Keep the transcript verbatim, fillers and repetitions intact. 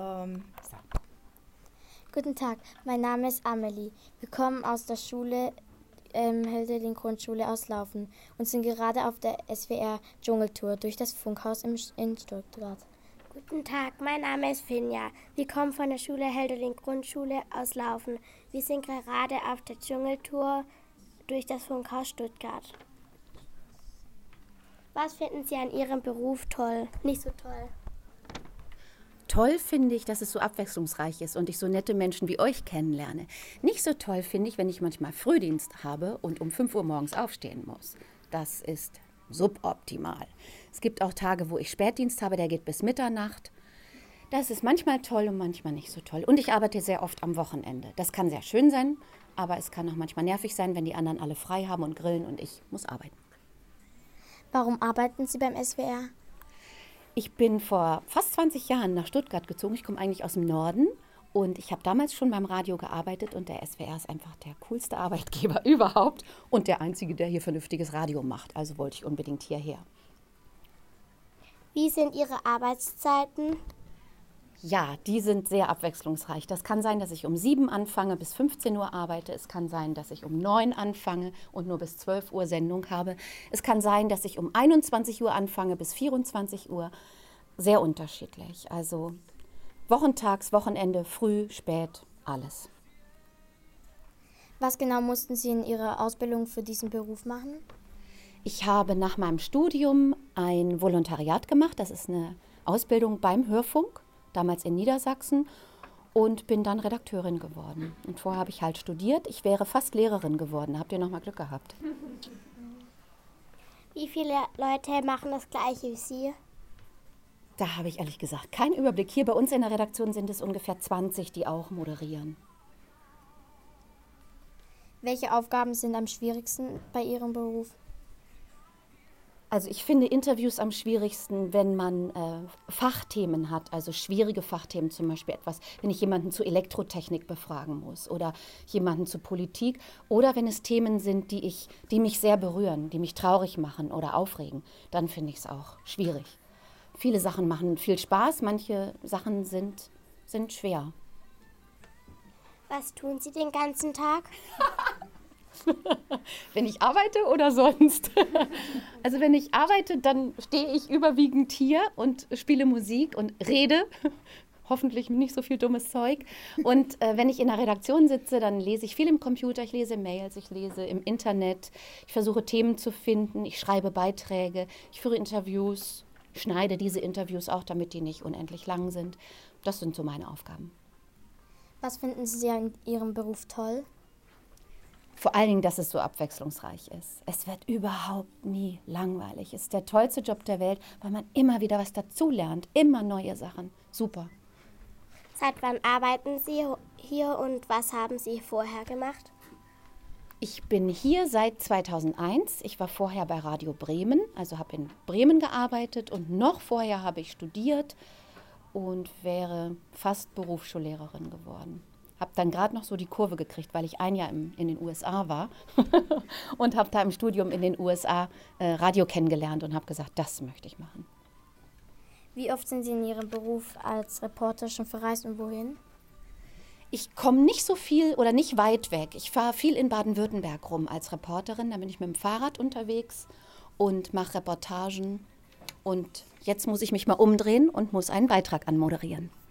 Ähm, So. Guten Tag, mein Name ist Amelie. Wir kommen aus der Schule ähm, Hölderlin-Grundschule aus Laufen und sind gerade auf der S W R-Dschungeltour durch das Funkhaus im, in Stuttgart. Guten Tag, mein Name ist Finja. Wir kommen von der Schule Hölderlin-Grundschule aus Laufen. Wir sind gerade auf der Dschungeltour durch das Funkhaus Stuttgart. Was finden Sie an Ihrem Beruf toll? Nicht so toll? Toll finde ich, dass es so abwechslungsreich ist und ich so nette Menschen wie euch kennenlerne. Nicht so toll finde ich, wenn ich manchmal Frühdienst habe und um fünf Uhr morgens aufstehen muss. Das ist suboptimal. Es gibt auch Tage, wo ich Spätdienst habe, der geht bis Mitternacht. Das ist manchmal toll und manchmal nicht so toll. Und ich arbeite sehr oft am Wochenende. Das kann sehr schön sein, aber es kann auch manchmal nervig sein, wenn die anderen alle frei haben und grillen und ich muss arbeiten. Warum arbeiten Sie beim S W R? Ich bin vor fast zwanzig Jahren nach Stuttgart gezogen. Ich komme eigentlich aus dem Norden und ich habe damals schon beim Radio gearbeitet und der S W R ist einfach der coolste Arbeitgeber überhaupt und der einzige, der hier vernünftiges Radio macht. Also wollte ich unbedingt hierher. Wie sind Ihre Arbeitszeiten? Ja, die sind sehr abwechslungsreich. Das kann sein, dass ich um sieben anfange, bis fünfzehn Uhr arbeite. Es kann sein, dass ich um neun anfange und nur bis zwölf Uhr Sendung habe. Es kann sein, dass ich um einundzwanzig Uhr anfange, bis vierundzwanzig Uhr. Sehr unterschiedlich. Also wochentags, Wochenende, früh, spät, alles. Was genau mussten Sie in Ihrer Ausbildung für diesen Beruf machen? Ich habe nach meinem Studium ein Volontariat gemacht. Das ist eine Ausbildung beim Hörfunk, damals in Niedersachsen, und bin dann Redakteurin geworden. Und vorher habe ich halt studiert. Ich wäre fast Lehrerin geworden. Habt ihr noch mal Glück gehabt? Wie viele Leute machen das Gleiche wie Sie? Da habe ich ehrlich gesagt keinen Überblick. Hier bei uns in der Redaktion sind es ungefähr zwanzig, die auch moderieren. Welche Aufgaben sind am schwierigsten bei Ihrem Beruf? Also ich finde Interviews am schwierigsten, wenn man äh, Fachthemen hat, also schwierige Fachthemen, zum Beispiel etwas, wenn ich jemanden zu Elektrotechnik befragen muss oder jemanden zu Politik oder wenn es Themen sind, die, ich, die mich sehr berühren, die mich traurig machen oder aufregen, dann finde ich es auch schwierig. Viele Sachen machen viel Spaß, manche Sachen sind, sind schwer. Was tun Sie den ganzen Tag? Wenn ich arbeite oder sonst? Also wenn ich arbeite, dann stehe ich überwiegend hier und spiele Musik und rede. Hoffentlich nicht so viel dummes Zeug. Und äh, wenn ich in der Redaktion sitze, dann lese ich viel im Computer, ich lese Mails, ich lese im Internet. Ich versuche Themen zu finden, ich schreibe Beiträge, ich führe Interviews, schneide diese Interviews auch, damit die nicht unendlich lang sind. Das sind so meine Aufgaben. Was finden Sie an Ihrem Beruf toll? Vor allen Dingen, dass es so abwechslungsreich ist. Es wird überhaupt nie langweilig. Es ist der tollste Job der Welt, weil man immer wieder was dazulernt. Immer neue Sachen. Super. Seit wann arbeiten Sie hier und was haben Sie vorher gemacht? Ich bin hier seit zweitausendeins. Ich war vorher bei Radio Bremen, also habe in Bremen gearbeitet und noch vorher habe ich studiert und wäre fast Berufsschullehrerin geworden. Habe dann gerade noch so die Kurve gekriegt, weil ich ein Jahr im, in den U S A war und habe da im Studium in den U S A äh, Radio kennengelernt und habe gesagt, das möchte ich machen. Wie oft sind Sie in Ihrem Beruf als Reporter schon verreist und wohin? Ich komme nicht so viel oder nicht weit weg. Ich fahre viel in Baden-Württemberg rum als Reporterin. Da bin ich mit dem Fahrrad unterwegs und mache Reportagen. Und jetzt muss ich mich mal umdrehen und muss einen Beitrag anmoderieren.